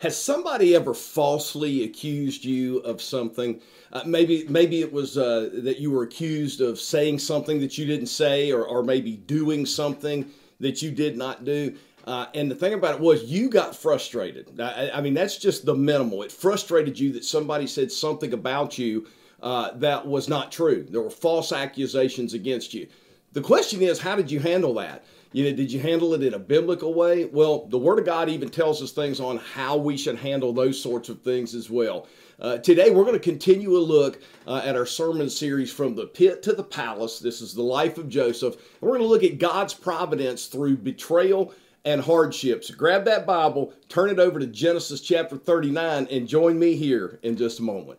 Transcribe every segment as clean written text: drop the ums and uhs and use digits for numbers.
Has somebody ever falsely accused you of something? Maybe it was that you were accused of saying something that you didn't say, or maybe doing something that you did not do. And the thing about it was you got frustrated. I mean, that's just the minimal. It frustrated you that somebody said something about you that was not true. There were false accusations against you. The question is, how did you handle that? Did you handle it in a biblical way? Well, the Word of God even tells us things on how we should handle those sorts of things as well. Today, we're going to continue a look at our sermon series, From the Pit to the Palace. This is the life of Joseph. And we're going to look at God's providence through betrayal and hardships. Grab that Bible, turn it over to Genesis chapter 39, and join me here in just a moment.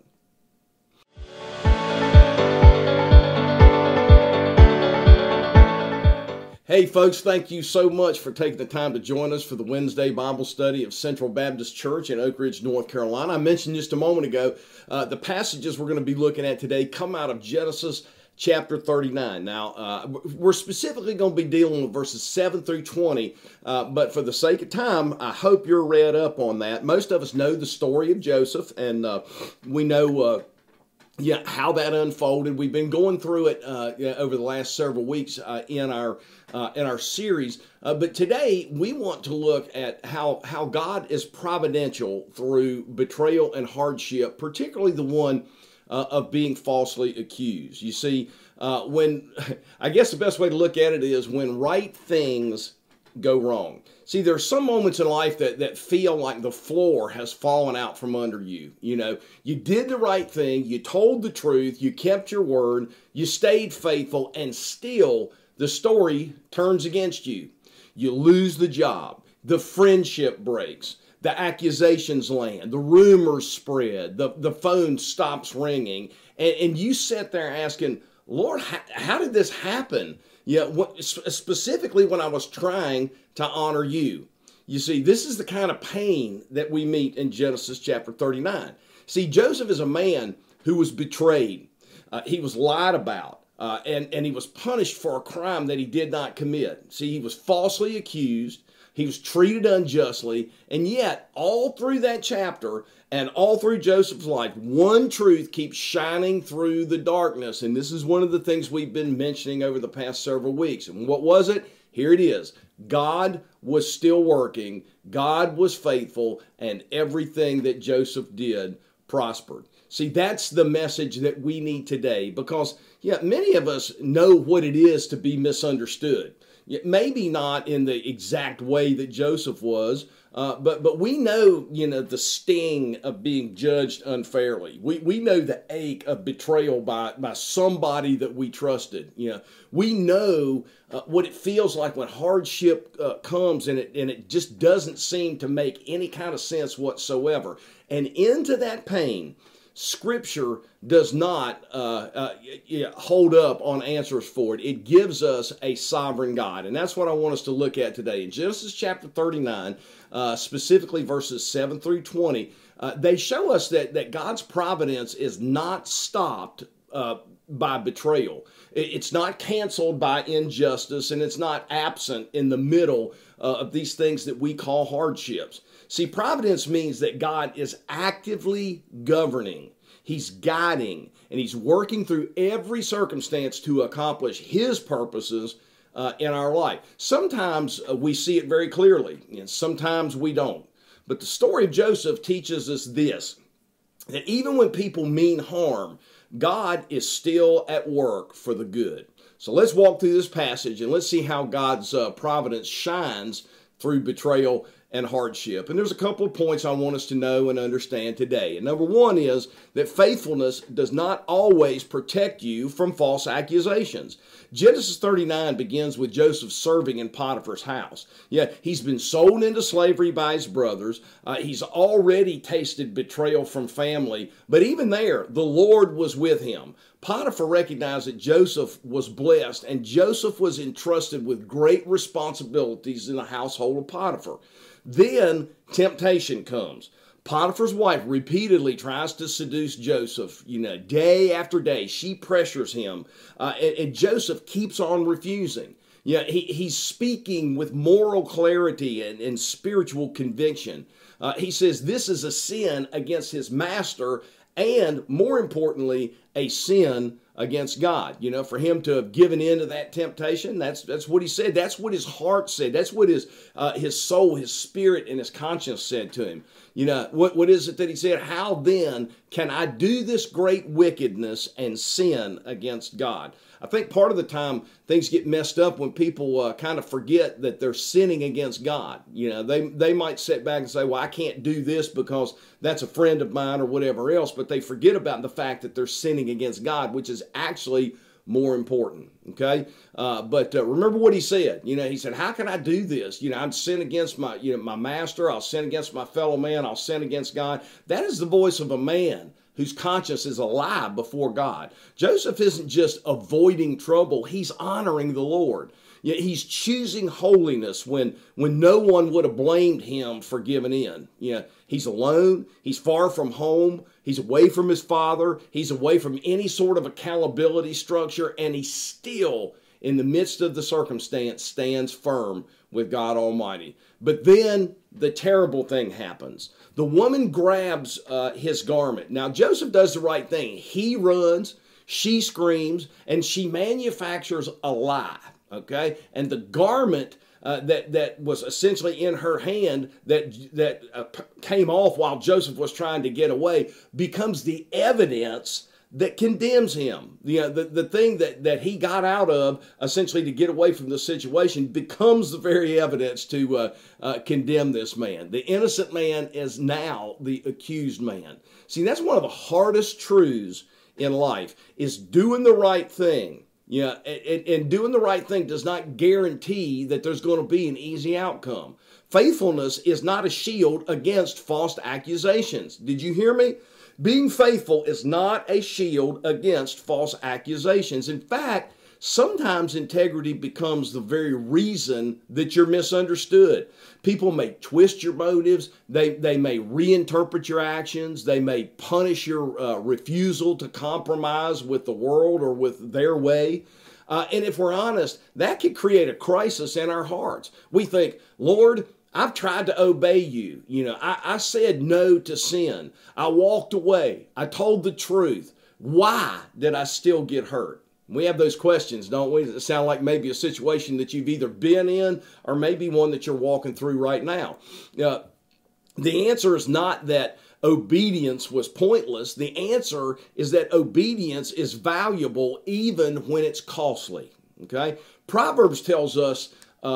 Hey folks, thank you so much for taking the time to join us for the Wednesday Bible study of Central Baptist Church in Oak Ridge, North Carolina. I mentioned just a moment ago, the passages we're going to be looking at today come out of Genesis chapter 39. Now, we're specifically going to be dealing with verses 7 through 20, but for the sake of time, I hope you're read up on that. Most of us know the story of Joseph, and we know how that unfolded. We've been going through it over the last several weeks in our series. But today we want to look at how God is providential through betrayal and hardship, particularly the one of being falsely accused. You see, I guess the best way to look at it is when right things go wrong. See, there's some moments in life that feel like the floor has fallen out from under you. You did the right thing, you told the truth, you kept your word, you stayed faithful, and still the story turns against you. You lose the job, the friendship breaks, the accusations land, the rumors spread, the phone stops ringing, and you sit there asking, Lord, how did this happen? Specifically when I was trying to honor you. You see, this is the kind of pain that we meet in Genesis chapter 39. See, Joseph is a man who was betrayed. He was lied about, and he was punished for a crime that he did not commit. See, he was falsely accused. He was treated unjustly, and yet all through that chapter and all through Joseph's life, one truth keeps shining through the darkness, and this is one of the things we've been mentioning over the past several weeks. And what was it? Here it is. God was still working, God was faithful, and everything that Joseph did prospered. See, that's the message that we need today, because many of us know what it is to be misunderstood. Maybe not in the exact way that Joseph was, but we know, the sting of being judged unfairly. We know the ache of betrayal by somebody that we trusted. We know what it feels like when hardship comes and it just doesn't seem to make any kind of sense whatsoever. And into that pain, Scripture does not hold up on answers for it. It gives us a sovereign God. And that's what I want us to look at today. In Genesis chapter 39, specifically verses 7 through 20, they show us that God's providence is not stopped by betrayal. It's not canceled by injustice, and it's not absent in the middle of these things that we call hardships. See, providence means that God is actively governing, He's guiding, and He's working through every circumstance to accomplish His purposes in our life. Sometimes we see it very clearly, and sometimes we don't. But the story of Joseph teaches us this, that even when people mean harm, God is still at work for the good. So let's walk through this passage and let's see how God's providence shines through betrayal and hardship. And there's a couple of points I want us to know and understand today. And number one is that faithfulness does not always protect you from false accusations. Genesis 39 begins with Joseph serving in Potiphar's house. He's been sold into slavery by his brothers. He's already tasted betrayal from family. But even there, the Lord was with him. Potiphar recognized that Joseph was blessed, and Joseph was entrusted with great responsibilities in the household of Potiphar. Then temptation comes. Potiphar's wife repeatedly tries to seduce Joseph, day after day. She pressures him, and Joseph keeps on refusing. Yeah, he's speaking with moral clarity and spiritual conviction. He says this is a sin against his master and, more importantly, a sin against God. You know, for him to have given in to that temptation, that's what he said. That's what his heart said. That's what his soul, his spirit, and his conscience said to him. You know, what is it that he said? How then can I do this great wickedness and sin against God? I think part of the time things get messed up when people kind of forget that they're sinning against God. You know, they might sit back and say, well, I can't do this because that's a friend of mine or whatever else, but they forget about the fact that they're sinning against God, which is actually more important, okay? But remember what he said. You know, he said, how can I do this? You know, I'd sin against my master. I'll sin against my fellow man. I'll sin against God. That is the voice of a man whose conscience is alive before God. Joseph isn't just avoiding trouble. He's honoring the Lord. Yet he's choosing holiness when no one would have blamed him for giving in. You know, he's alone. He's far from home. He's away from his father. He's away from any sort of accountability structure. And he still, in the midst of the circumstance, stands firm with God Almighty. But then the terrible thing happens. The woman grabs his garment. Now, Joseph does the right thing. He runs, she screams, and she manufactures a lie, okay? And the garment that was essentially in her hand that came off while Joseph was trying to get away becomes the evidence that condemns him. You know, the thing that he got out of essentially to get away from the situation becomes the very evidence to condemn this man. The innocent man is now the accused man. See, that's one of the hardest truths in life, is doing the right thing. Yeah, and doing the right thing does not guarantee that there's going to be an easy outcome. Faithfulness is not a shield against false accusations. Did you hear me? Being faithful is not a shield against false accusations. In fact, sometimes integrity becomes the very reason that you're misunderstood. People may twist your motives. They may reinterpret your actions. They may punish your refusal to compromise with the world or with their way. And if we're honest, that could create a crisis in our hearts. We think, Lord, I've tried to obey you. You know, I said no to sin. I walked away. I told the truth. Why did I still get hurt? We have those questions, don't we? That sound like maybe a situation that you've either been in or maybe one that you're walking through right now. The answer is not that obedience was pointless. The answer is that obedience is valuable even when it's costly. Okay? Proverbs tells us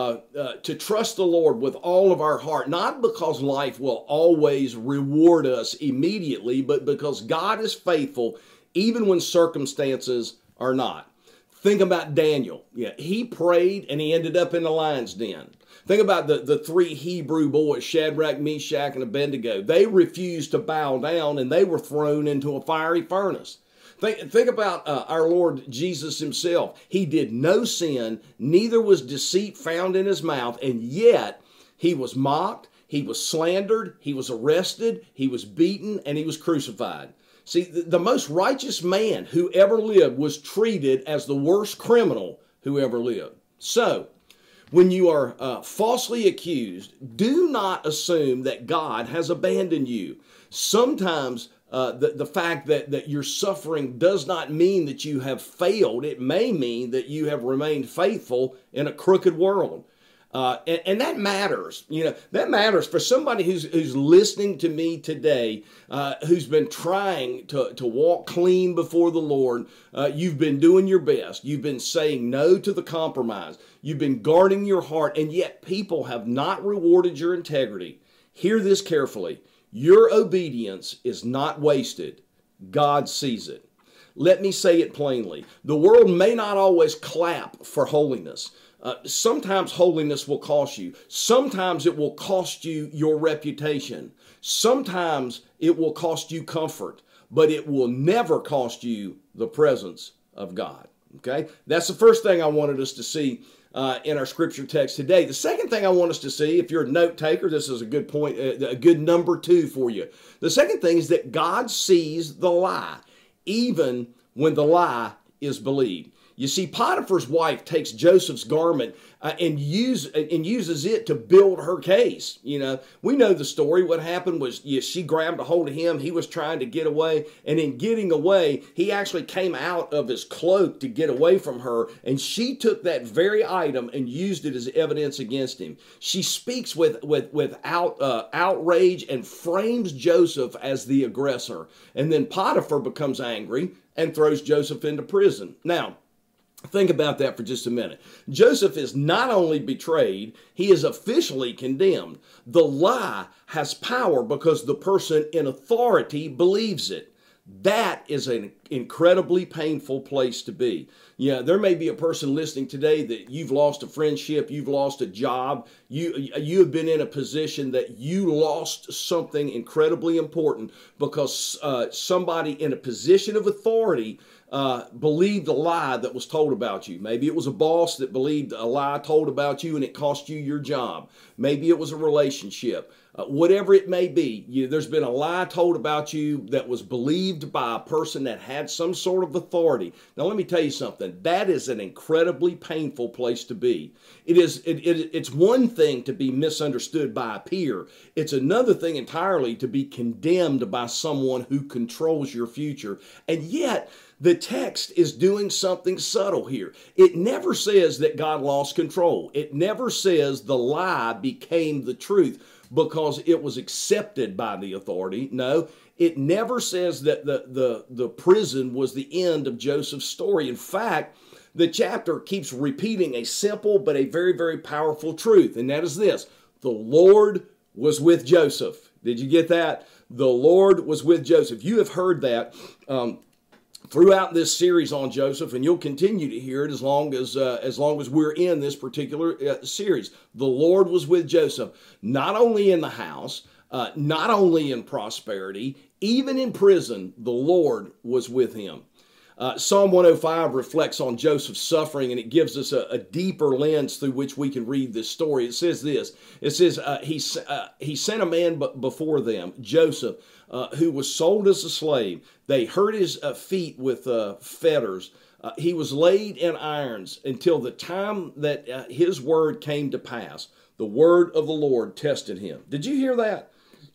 to trust the Lord with all of our heart, not because life will always reward us immediately, but because God is faithful even when circumstances are not. Think about Daniel. Yeah, he prayed and he ended up in the lion's den. Think about the three Hebrew boys, Shadrach, Meshach, and Abednego. They refused to bow down and they were thrown into a fiery furnace. Think about our Lord Jesus himself. He did no sin, neither was deceit found in his mouth, and yet he was mocked, he was slandered, he was arrested, he was beaten, and he was crucified. See, the most righteous man who ever lived was treated as the worst criminal who ever lived. So, when you are falsely accused, do not assume that God has abandoned you. Sometimes the fact that you're suffering does not mean that you have failed. It may mean that you have remained faithful in a crooked world. And that matters. You know, that matters for somebody who's listening to me today, who's been trying to walk clean before the Lord. You've been doing your best. You've been saying no to the compromise. You've been guarding your heart, and yet people have not rewarded your integrity. Hear this carefully. Your obedience is not wasted. God sees it. Let me say it plainly. The world may not always clap for holiness. Sometimes holiness will cost you. Sometimes it will cost you your reputation. Sometimes it will cost you comfort, but it will never cost you the presence of God. Okay? That's the first thing I wanted us to see in our scripture text today. The second thing I want us to see, if you're a note taker, this is a good point, a good number 2 for you. The second thing is that God sees the lie, even when the lie is believed. You see, Potiphar's wife takes Joseph's garment and uses it to build her case. We know the story. What happened was she grabbed a hold of him. He was trying to get away, and in getting away, he actually came out of his cloak to get away from her, and she took that very item and used it as evidence against him. She speaks without outrage and frames Joseph as the aggressor, and then Potiphar becomes angry and throws Joseph into prison. Now, think about that for just a minute. Joseph is not only betrayed, he is officially condemned. The lie has power because the person in authority believes it. That is an incredibly painful place to be. There may be a person listening today that you've lost a friendship, you've lost a job, you have been in a position that you lost something incredibly important because somebody in a position of authority believed a lie that was told about you. Maybe it was a boss that believed a lie told about you and it cost you your job. Maybe it was a relationship. Whatever it may be, there's been a lie told about you that was believed by a person that had some sort of authority. Now, let me tell you something. That is an incredibly painful place to be. It's one thing to be misunderstood by a peer. It's another thing entirely to be condemned by someone who controls your future. And yet, the text is doing something subtle here. It never says that God lost control. It never says the lie became the truth because it was accepted by the authority. No, it never says that the prison was the end of Joseph's story. In fact, the chapter keeps repeating a simple but a very, very powerful truth, and that is this: the Lord was with Joseph. Did you get that? The Lord was with Joseph. You have heard that throughout this series on Joseph, and you'll continue to hear it as long as we're in this particular series. The Lord was with Joseph, not only in the house, not only in prosperity, even in prison, the Lord was with him. Psalm 105 reflects on Joseph's suffering, and it gives us a deeper lens through which we can read this story. It says this. It says, he sent a man before them, Joseph, who was sold as a slave. They hurt his feet with fetters. He was laid in irons until the time that his word came to pass. The word of the Lord tested him. Did you hear that?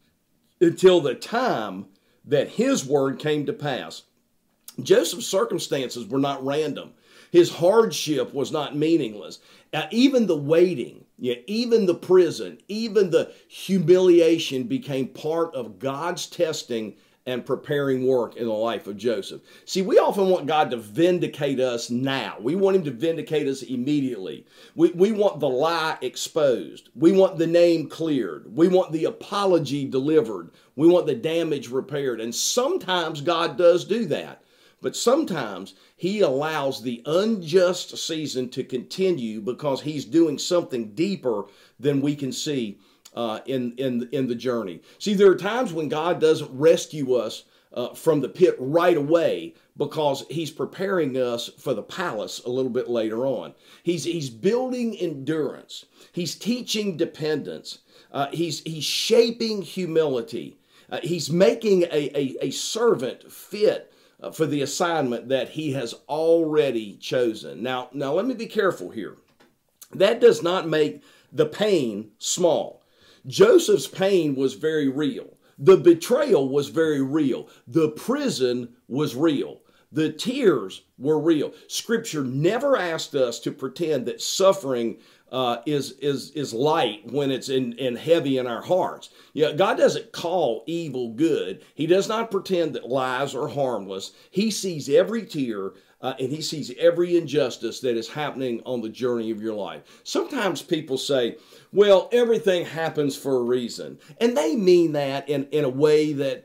Until the time that his word came to pass. Joseph's circumstances were not random. His hardship was not meaningless. Even the waiting, even the prison, even the humiliation became part of God's testing and preparing work in the life of Joseph. See, we often want God to vindicate us now. We want him to vindicate us immediately. We want the lie exposed. We want the name cleared. We want the apology delivered. We want the damage repaired. And sometimes God does do that. But sometimes he allows the unjust season to continue because he's doing something deeper than we can see in the journey. See, there are times when God doesn't rescue us from the pit right away because he's preparing us for the palace a little bit later on. He's building endurance. He's teaching dependence. He's shaping humility. He's making a servant fit for the assignment that he has already chosen. Now let me be careful here. That does not make the pain small. Joseph's pain was very real. The betrayal was very real. The prison was real. The tears were real. Scripture never asked us to pretend that suffering is light when it's in heavy in our hearts. God doesn't call evil good. He does not pretend that lies are harmless. He sees every tear and he sees every injustice that is happening on the journey of your life. Sometimes people say, well, everything happens for a reason. And they mean that in a way that,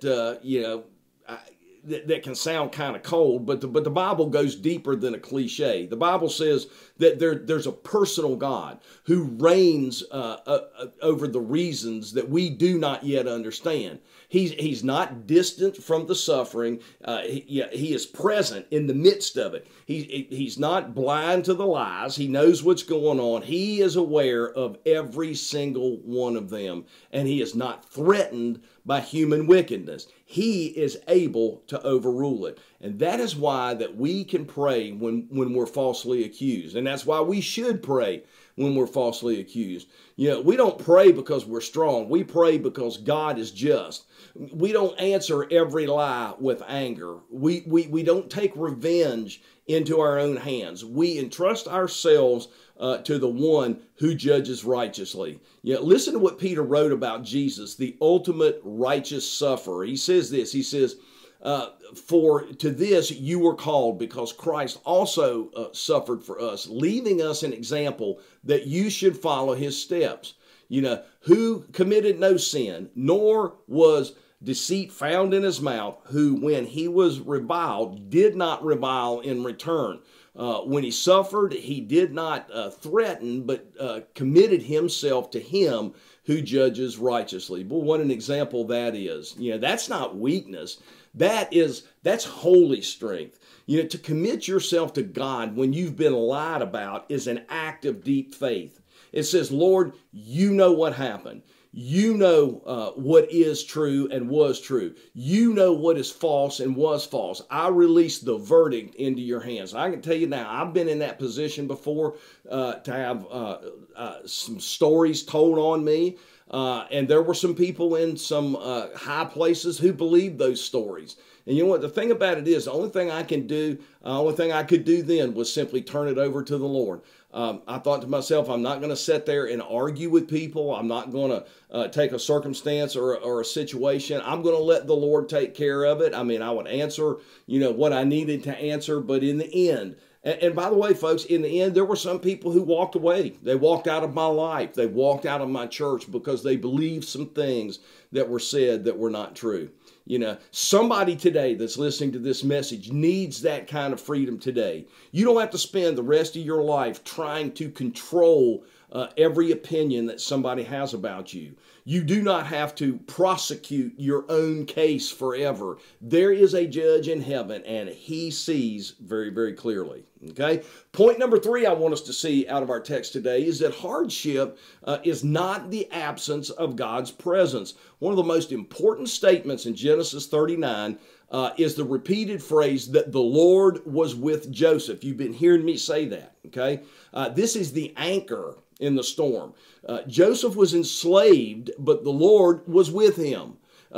that can sound kind of cold, but the Bible goes deeper than a cliche. The Bible says that there's a personal God who reigns over the reasons that we do not yet understand. He's not distant from the suffering. He is present in the midst of it. He's not blind to the lies. He knows what's going on. He is aware of every single one of them, and he is not threatened by human wickedness. He is able to overrule it. And that is why that we can pray when we're falsely accused. And that's why we should pray when we're falsely accused. We don't pray because we're strong. We pray because God is just. We don't answer every lie with anger. We don't take revenge into our own hands. We entrust ourselves to the one who judges righteously. Listen to what Peter wrote about Jesus, the ultimate righteous sufferer. He says this, he says, for to this you were called, because Christ also suffered for us, leaving us an example that you should follow his steps. Who committed no sin, nor was deceit found in his mouth, who when he was reviled did not revile in return. When he suffered, he did not threaten, but committed himself to him who judges righteously. Boy, what an example that is. That's not weakness. That's holy strength. To commit yourself to God when you've been lied about is an act of deep faith. It says, Lord, you know what happened. You know what is true and was true. You know what is false and was false. I release the verdict into your hands. I can tell you now, I've been in that position before to have some stories told on me. And there were some people in some high places who believed those stories. And you know what? The thing about it is, the only thing I could do then was simply turn it over to the Lord. I thought to myself, I'm not going to sit there and argue with people. I'm not going to take a circumstance or a situation. I'm going to let the Lord take care of it. I mean, I would answer, what I needed to answer. But in the end, and by the way, folks, in the end, there were some people who walked away. They walked out of my life. They walked out of my church because they believed some things that were said that were not true. Somebody today that's listening to this message needs that kind of freedom today. You don't have to spend the rest of your life trying to control every opinion that somebody has about you. You do not have to prosecute your own case forever. There is a judge in heaven, and he sees very, very clearly. Okay? Point number 3 I want us to see out of our text today is that hardship is not the absence of God's presence. One of the most important statements in Genesis 39 is the repeated phrase that the Lord was with Joseph. You've been hearing me say that, okay? This is the anchor in the storm. Joseph was enslaved, but the Lord was with him.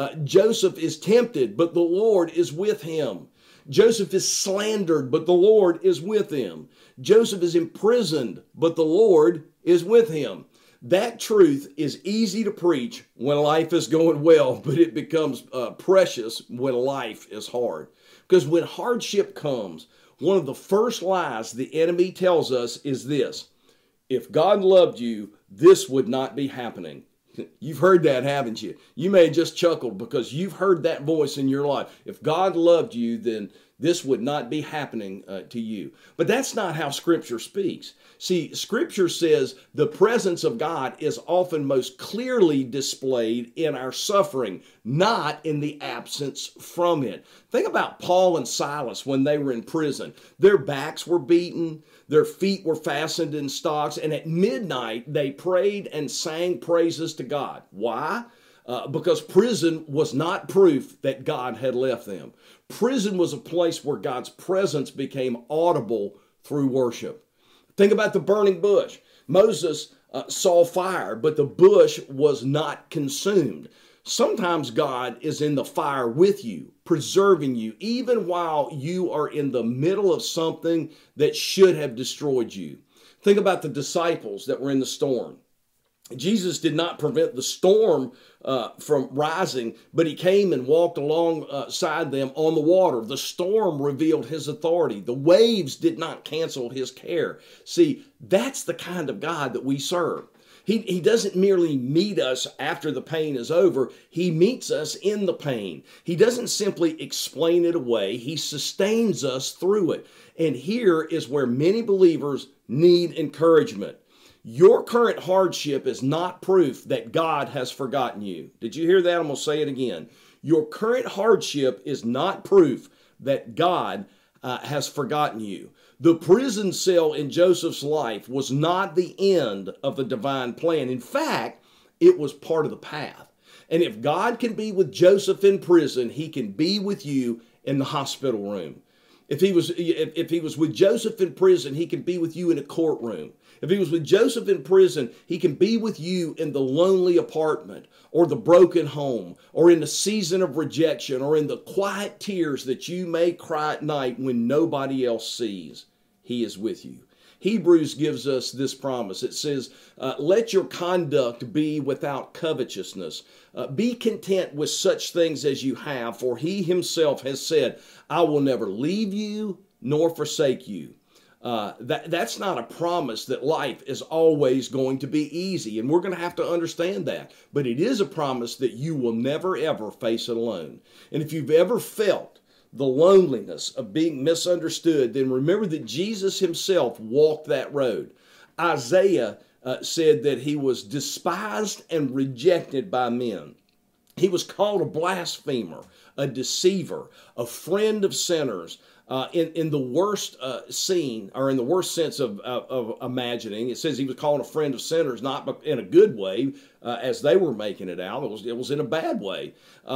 Joseph is tempted, but the Lord is with him. Joseph is slandered, but the Lord is with him. Joseph is imprisoned, but the Lord is with him. That truth is easy to preach when life is going well, but it becomes precious when life is hard. Because when hardship comes, one of the first lies the enemy tells us is this: if God loved you, this would not be happening. You've heard that, haven't you? You may have just chuckled because you've heard that voice in your life. If God loved you, then this would not be happening to you. But that's not how Scripture speaks. See, Scripture says the presence of God is often most clearly displayed in our suffering, not in the absence from it. Think about Paul and Silas when they were in prison. Their backs were beaten, their feet were fastened in stocks, and at midnight they prayed and sang praises to God. Why? Because prison was not proof that God had left them. Prison was a place where God's presence became audible through worship. Think about the burning bush. Moses saw fire, but the bush was not consumed. Sometimes God is in the fire with you, preserving you, even while you are in the middle of something that should have destroyed you. Think about the disciples that were in the storm. Jesus did not prevent the storm from rising, but he came and walked alongside them on the water. The storm revealed his authority. The waves did not cancel his care. See, that's the kind of God that we serve. He doesn't merely meet us after the pain is over. He meets us in the pain. He doesn't simply explain it away. He sustains us through it. And here is where many believers need encouragement. Your current hardship is not proof that God has forgotten you. Did you hear that? I'm going to say it again. Your current hardship is not proof that God has forgotten you. The prison cell in Joseph's life was not the end of the divine plan. In fact, it was part of the path. And if God can be with Joseph in prison, he can be with you in the hospital room. If he was with Joseph in prison, he can be with you in a courtroom. If he was with Joseph in prison, he can be with you in the lonely apartment or the broken home or in the season of rejection or in the quiet tears that you may cry at night when nobody else sees. He is with you. Hebrews gives us this promise. It says, let your conduct be without covetousness. Be content with such things as you have, for he himself has said, I will never leave you nor forsake you. That's not a promise that life is always going to be easy, and we're going to have to understand that. But it is a promise that you will never, ever face it alone. And if you've ever felt the loneliness of being misunderstood, then remember that Jesus himself walked that road. Isaiah said that he was despised and rejected by men. He was called a blasphemer, a deceiver, a friend of sinners. In the worst scene, or in the worst sense of imagining, it says he was called a friend of sinners, not in a good way, as they were making it out. It was in a bad way.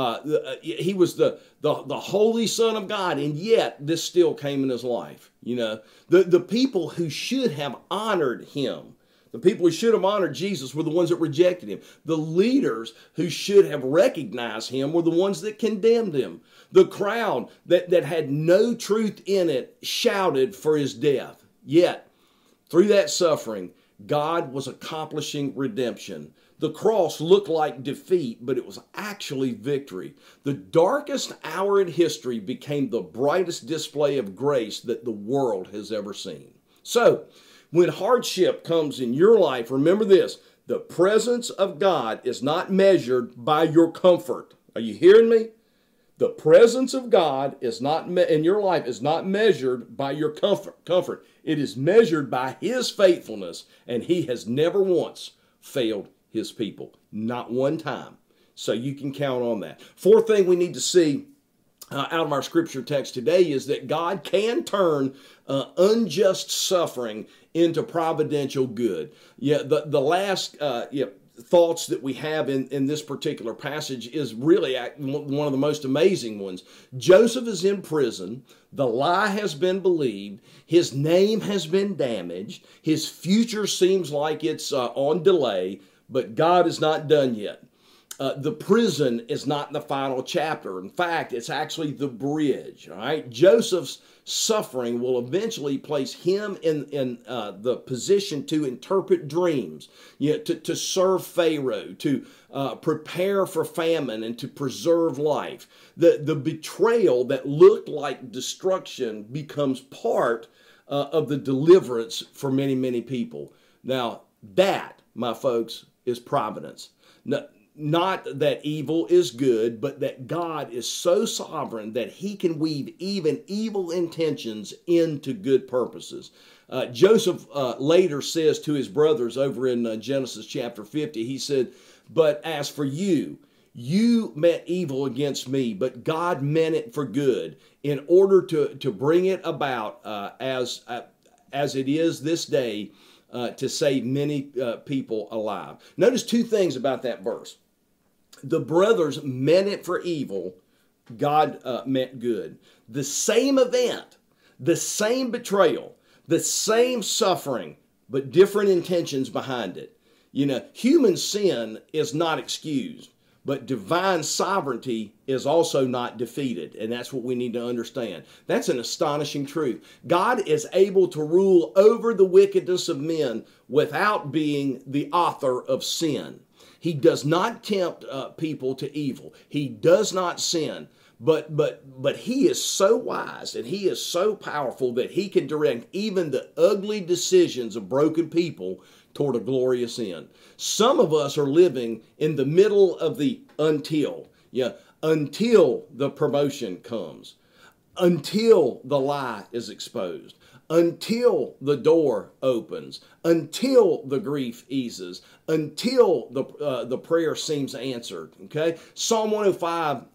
He was the holy Son of God, and yet this still came in his life. You know, the people who should have honored him, the people who should have honored Jesus were the ones that rejected him. The leaders who should have recognized him were the ones that condemned him. The crowd that had no truth in it shouted for his death. Yet, through that suffering, God was accomplishing redemption. The cross looked like defeat, but it was actually victory. The darkest hour in history became the brightest display of grace that the world has ever seen. So, when hardship comes in your life, remember this: the presence of God is not measured by your comfort. Are you hearing me? The presence of God is not in your life is not measured by your comfort. It is measured by his faithfulness, and he has never once failed his people. Not one time. So you can count on that. Fourth thing we need to see out of our scripture text today is that God can turn unjust suffering into providential good. Yeah, the last thoughts that we have in this particular passage is really one of the most amazing ones. Joseph is in prison. The lie has been believed. His name has been damaged. His future seems like it's on delay, but God is not done yet. The prison is not the final chapter. In fact, it's actually the bridge. All right, Joseph's suffering will eventually place him in the position to interpret dreams, to serve Pharaoh, to prepare for famine, and to preserve life. The betrayal that looked like destruction becomes part of the deliverance for many, many people. Now, that, my folks, is providence. Not that evil is good, but that God is so sovereign that he can weave even evil intentions into good purposes. Joseph later says to his brothers over in Genesis chapter 50, he said, but as for you, you meant evil against me, but God meant it for good in order to bring it about as it is this day, to save many people alive. Notice two things about that verse. The brothers meant it for evil. God meant good. The same event, the same betrayal, the same suffering, but different intentions behind it. You know, human sin is not excused, but divine sovereignty is also not defeated. And that's what we need to understand. That's an astonishing truth. God is able to rule over the wickedness of men without being the author of sin. He does not tempt people to evil. He does not sin. But he is so wise and he is so powerful that he can direct even the ugly decisions of broken people toward a glorious end. Some of us are living in the middle of the until the promotion comes, until the lie is exposed, until the door opens, until the grief eases, until the prayer seems answered. Okay, Psalm 105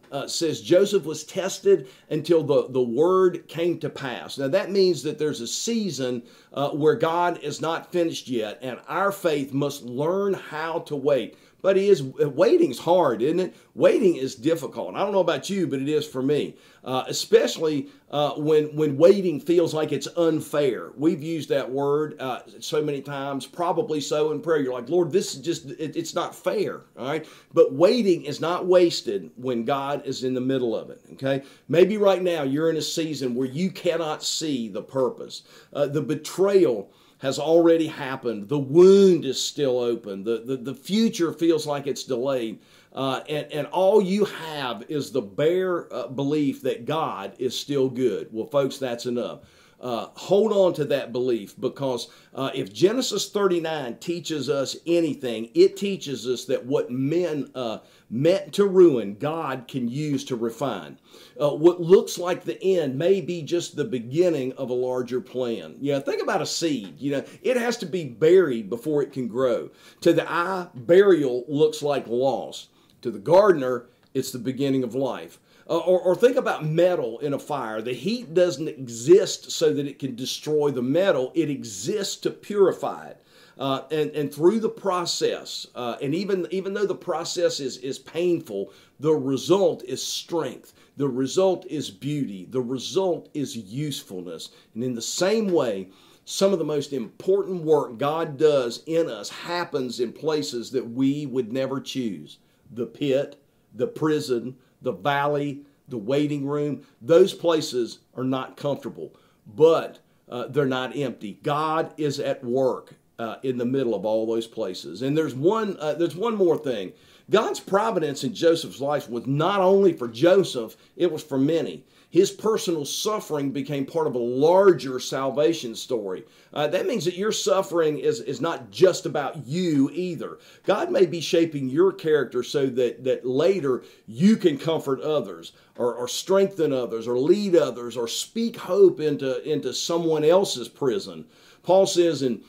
says Joseph was tested until the word came to pass. Now that means that there's a season where God is not finished yet, and our faith must learn how to wait. But waiting's hard, isn't it? Waiting is difficult. I don't know about you, but it is for me, especially when waiting feels like it's unfair. We've used that word so many times, probably so in prayer. You're like, Lord, this is just, it's not fair, all right? But waiting is not wasted when God is in the middle of it, okay? Maybe right now you're in a season where you cannot see the purpose. The betrayal has already happened. The wound is still open. The future feels like it's delayed. And all you have is the bare belief that God is still good. Well, folks, that's enough. Hold on to that belief, because if Genesis 39 teaches us anything, it teaches us that what men meant to ruin, God can use to refine. What looks like the end may be just the beginning of a larger plan. Think about a seed. It has to be buried before it can grow. To the eye, burial looks like loss. To the gardener, it's the beginning of life. Or think about metal in a fire. The heat doesn't exist so that it can destroy the metal. It exists to purify it. And through the process, and even though the process is painful, the result is strength. The result is beauty. The result is usefulness. And in the same way, some of the most important work God does in us happens in places that we would never choose. The pit, the prison, the valley, the waiting room. Those places are not comfortable, but they're not empty. God is at work in the middle of all those places. And there's one more thing. God's providence in Joseph's life was not only for Joseph, it was for many. His personal suffering became part of a larger salvation story. That means that your suffering is not just about you either. God may be shaping your character so that later you can comfort others, or strengthen others, or lead others, or speak hope into someone else's prison. Paul says in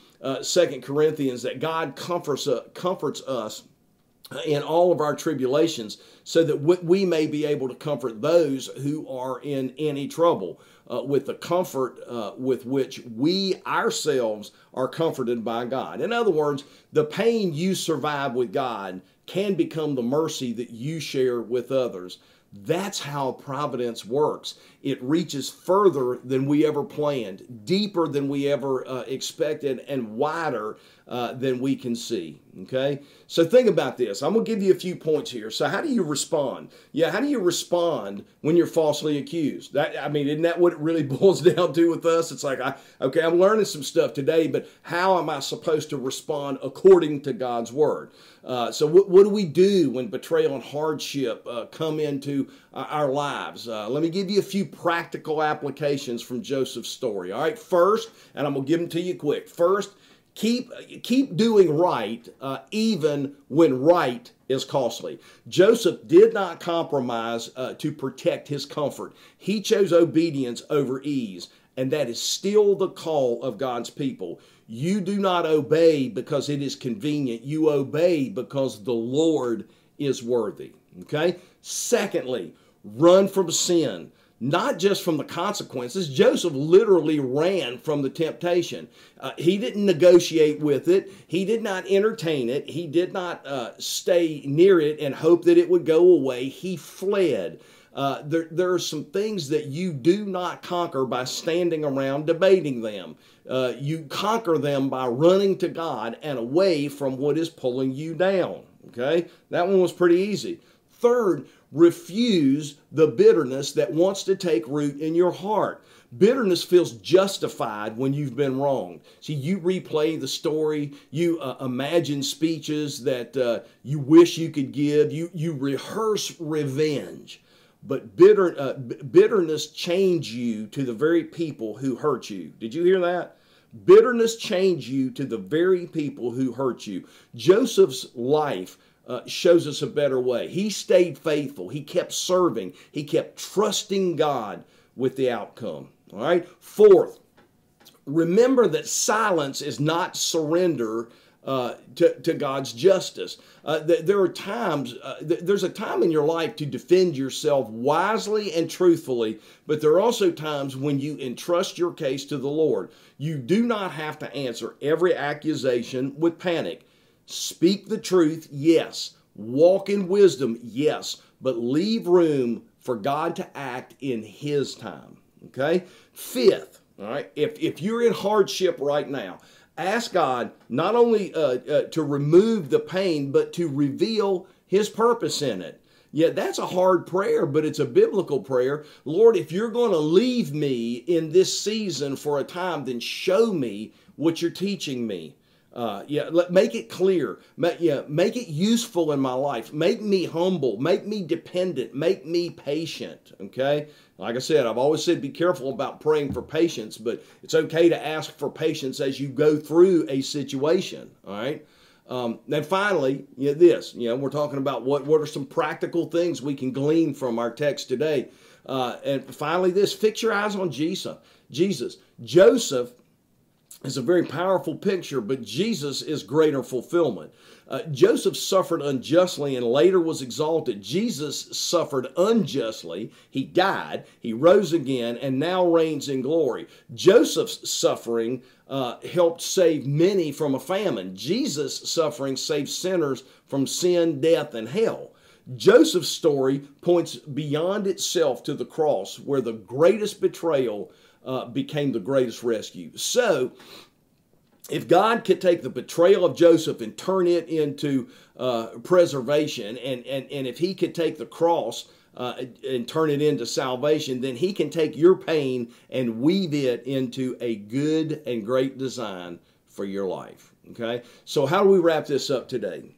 2 Corinthians that God comforts us in all of our tribulations, so that we may be able to comfort those who are in any trouble with the comfort with which we ourselves are comforted by God. In other words, the pain you survive with God can become the mercy that you share with others. That's how providence works. It reaches further than we ever planned, deeper than we ever expected, and wider than we can see. Okay? So think about this. I'm going to give you a few points here. So how do you respond? How do you respond when you're falsely accused? Isn't that what it really boils down to with us? It's like, I'm learning some stuff today, but how am I supposed to respond according to God's Word? So what do we do when betrayal and hardship come into our lives? Let me give you a few practical applications from Joseph's story. All right, first, and I'm going to give them to you quick. First, keep doing right even when right is costly. Joseph did not compromise to protect his comfort. He chose obedience over ease, and that is still the call of God's people. You do not obey because it is convenient. You obey because the Lord is worthy. Okay? Secondly, run from sin. Not just from the consequences. Joseph literally ran from the temptation. He didn't negotiate with it. He did not entertain it. He did not stay near it and hope that it would go away. He fled. There are some things that you do not conquer by standing around debating them. You conquer them by running to God and away from what is pulling you down. Okay? That one was pretty easy. Third, refuse the bitterness that wants to take root in your heart. Bitterness feels justified when you've been wronged. See, you replay the story, you imagine speeches that you wish you could give, you rehearse revenge. But bitterness chains you to the very people who hurt you. Did you hear that? Bitterness chains you to the very people who hurt you. Joseph's life shows us a better way. He stayed faithful. He kept serving. He kept trusting God with the outcome. All right. Fourth, remember that silence is not surrender to God's justice. There are times, there's a time in your life to defend yourself wisely and truthfully, but there are also times when you entrust your case to the Lord. You do not have to answer every accusation with panic. Speak the truth, yes. Walk in wisdom, yes. But leave room for God to act in His time. Okay? Fifth, all right, if you're in hardship right now, ask God not only to remove the pain, but to reveal His purpose in it. Yeah, that's a hard prayer, but it's a biblical prayer. Lord, if you're going to leave me in this season for a time, then show me what you're teaching me. Make it clear. Make it useful in my life. Make me humble. Make me dependent. Make me patient. Okay? Like I said, I've always said be careful about praying for patience, but it's okay to ask for patience as you go through a situation. All right? Then finally, we're talking about what are some practical things we can glean from our text today. And finally fix your eyes on Jesus. Joseph is a very powerful picture, but Jesus is greater fulfillment. Joseph suffered unjustly and later was exalted. Jesus suffered unjustly. He died. He rose again and now reigns in glory. Joseph's suffering helped save many from a famine. Jesus' suffering saved sinners from sin, death, and hell. Joseph's story points beyond itself to the cross, where the greatest betrayal became the greatest rescue. So, if God could take the betrayal of Joseph and turn it into preservation, and if He could take the cross and turn it into salvation, then He can take your pain and weave it into a good and great design for your life. Okay? So how do we wrap this up today?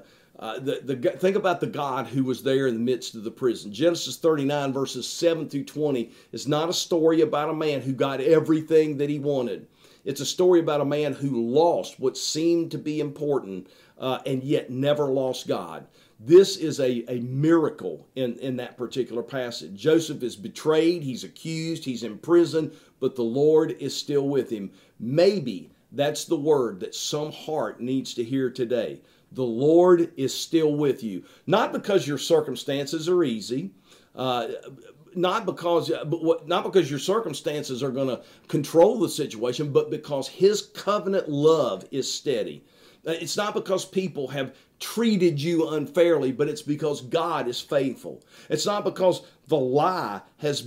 Think about the God who was there in the midst of the prison. Genesis 39 verses 7 through 20 is not a story about a man who got everything that he wanted. It's a story about a man who lost what seemed to be important and yet never lost God. This is a miracle in that particular passage. Joseph is betrayed, he's accused, he's in prison, but the Lord is still with him. Maybe that's the word that some heart needs to hear today. The Lord is still with you. Not because your circumstances are easy, not because your circumstances are going to control the situation, but because His covenant love is steady. It's not because people have treated you unfairly, but it's because God is faithful. It's not because the lie hadn't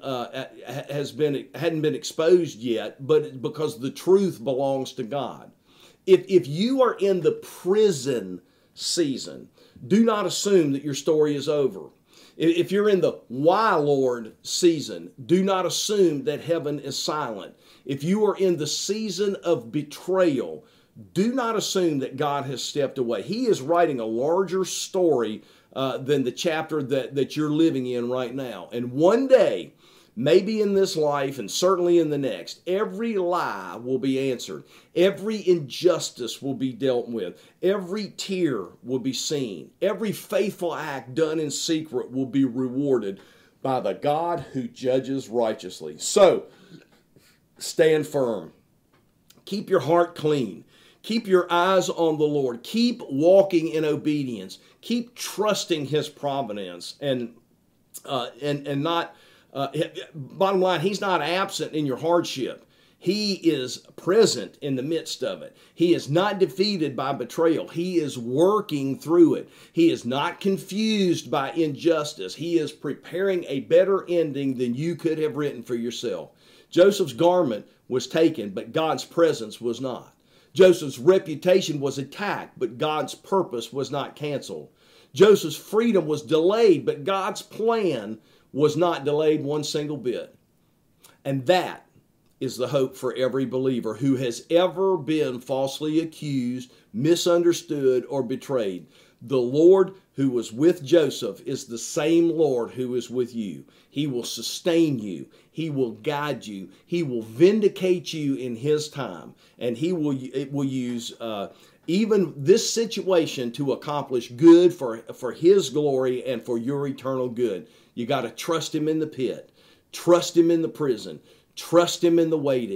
been exposed yet, but because the truth belongs to God. If you are in the prison season, do not assume that your story is over. If you're in the why Lord season, do not assume that heaven is silent. If you are in the season of betrayal, do not assume that God has stepped away. He is writing a larger story than the chapter that you're living in right now. And one day, maybe in this life and certainly in the next, every lie will be answered. Every injustice will be dealt with. Every tear will be seen. Every faithful act done in secret will be rewarded by the God who judges righteously. So, stand firm. Keep your heart clean. Keep your eyes on the Lord. Keep walking in obedience. Keep trusting His providence and not... bottom line, He's not absent in your hardship. He is present in the midst of it. He is not defeated by betrayal. He is working through it. He is not confused by injustice. He is preparing a better ending than you could have written for yourself. Joseph's garment was taken, but God's presence was not. Joseph's reputation was attacked, but God's purpose was not canceled. Joseph's freedom was delayed, but God's plan was not delayed one single bit. And that is the hope for every believer who has ever been falsely accused, misunderstood, or betrayed. The Lord who was with Joseph is the same Lord who is with you. He will sustain you. He will guide you. He will vindicate you in His time. And He will use even this situation to accomplish good for His glory and for your eternal good. You got to trust Him in the pit. Trust Him in the prison. Trust Him in the waiting.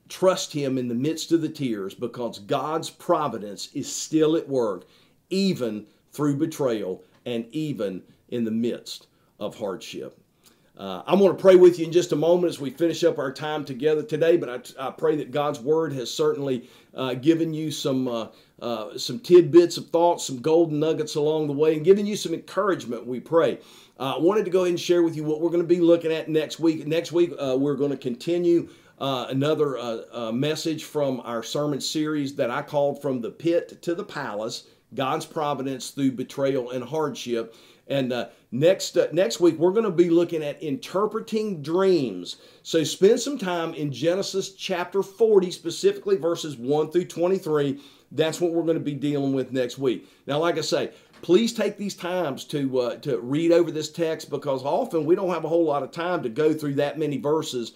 trust Him in the midst of the tears, because God's providence is still at work, even through betrayal and even in the midst of hardship. I'm going to pray with you in just a moment as we finish up our time together today, but I pray that God's Word has certainly given you some tidbits of thoughts, some golden nuggets along the way, and given you some encouragement, we pray. I wanted to go ahead and share with you what we're going to be looking at next week. Next week, we're going to continue another message from our sermon series that I called From the Pit to the Palace, God's Providence Through Betrayal and Hardship. And next week, we're going to be looking at interpreting dreams. So spend some time in Genesis chapter 40, specifically verses 1 through 23. That's what we're going to be dealing with next week. Now, like I say, please take these times to read over this text, because often we don't have a whole lot of time to go through that many verses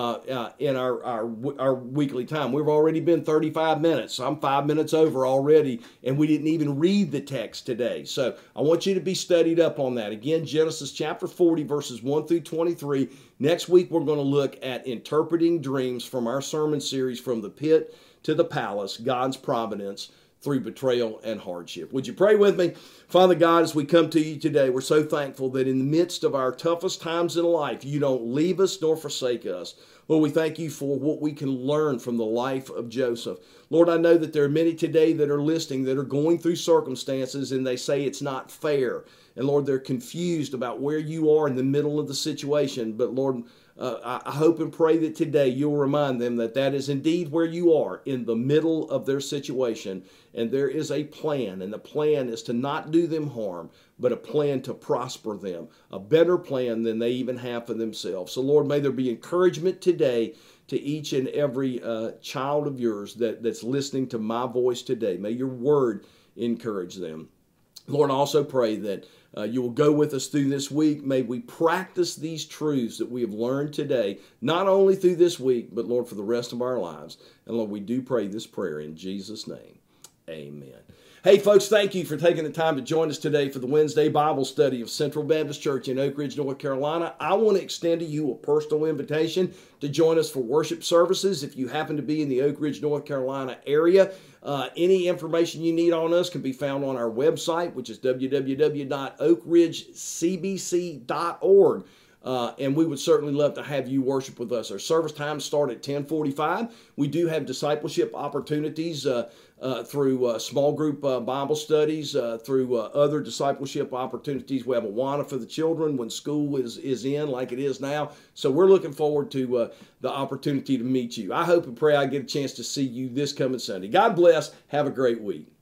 in our weekly time. We've already been 35 minutes. So I'm 5 minutes over already, and we didn't even read the text today. So I want you to be studied up on that. Again, Genesis chapter 40, verses 1 through 23. Next week, we're going to look at interpreting dreams from our sermon series, From the Pit to the Palace, God's Providence Through Betrayal and Hardship. Would you pray with me? Father God, as we come to you today, we're so thankful that in the midst of our toughest times in life, you don't leave us nor forsake us. Lord, we thank you for what we can learn from the life of Joseph. Lord, I know that there are many today that are listening that are going through circumstances and they say it's not fair. And Lord, they're confused about where you are in the middle of the situation. But Lord, I hope and pray that today you'll remind them that that is indeed where you are, in the middle of their situation. And there is a plan, and the plan is to not do them harm, but a plan to prosper them, a better plan than they even have for themselves. So Lord, may there be encouragement today to each and every child of yours that's listening to my voice today. May your word encourage them. Lord, I also pray that you will go with us through this week. May we practice these truths that we have learned today, not only through this week, but Lord, for the rest of our lives. And Lord, we do pray this prayer in Jesus' name. Amen. Hey folks, thank you for taking the time to join us today for the Wednesday Bible study of Central Baptist Church in Oak Ridge, North Carolina. I want to extend to you a personal invitation to join us for worship services if you happen to be in the Oak Ridge, North Carolina area. Any information you need on us can be found on our website, which is www.oakridgecbc.org. And we would certainly love to have you worship with us. Our service times start at 10:45. We do have discipleship opportunities through small group Bible studies, through other discipleship opportunities. We have Awana for the children when school is in, like it is now. So we're looking forward to the opportunity to meet you. I hope and pray I get a chance to see you this coming Sunday. God bless. Have a great week.